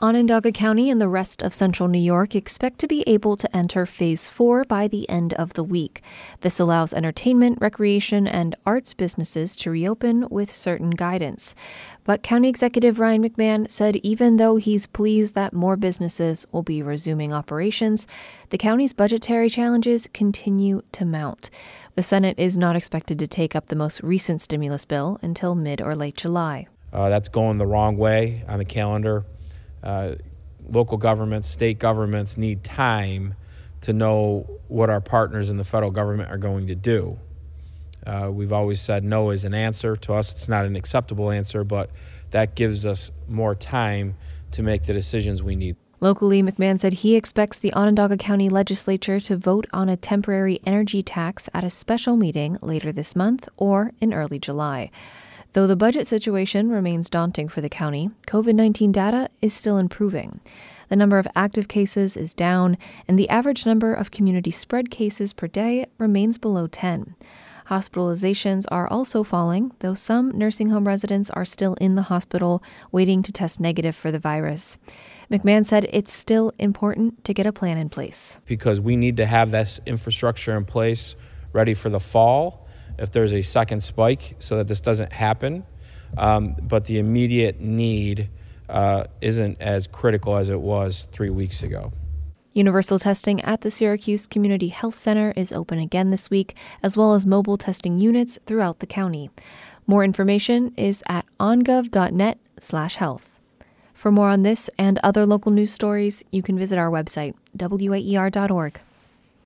Onondaga County and the rest of central New York expect to be able to enter Phase 4 by the end of the week. This allows entertainment, recreation, and arts businesses to reopen with certain guidance. But County Executive Ryan McMahon said even though he's pleased that more businesses will be resuming operations, the county's budgetary challenges continue to mount. The Senate is not expected to take up the most recent stimulus bill until mid or late July. That's going the wrong way on the calendar. Local governments, state governments need time to know what our partners in the federal government are going to do. We've always said no is an answer. To us, it's not an acceptable answer, but that gives us more time to make the decisions we need. Locally, McMahon said he expects the Onondaga County Legislature to vote on a temporary energy tax at a special meeting later this month or in early July. Though the budget situation remains daunting for the county, COVID-19 data is still improving. The number of active cases is down, and the average number of community spread cases per day remains below 10. Hospitalizations are also falling, though some nursing home residents are still in the hospital waiting to test negative for the virus. McMahon said it's still important to get a plan in place. Because we need to have this infrastructure in place ready for the fall if there's a second spike so that this doesn't happen. But the immediate need isn't as critical as it was 3 weeks ago. Universal testing at the Syracuse Community Health Center is open again this week, as well as mobile testing units throughout the county. More information is at ongov.net/health. For more on this and other local news stories, you can visit our website, waer.org.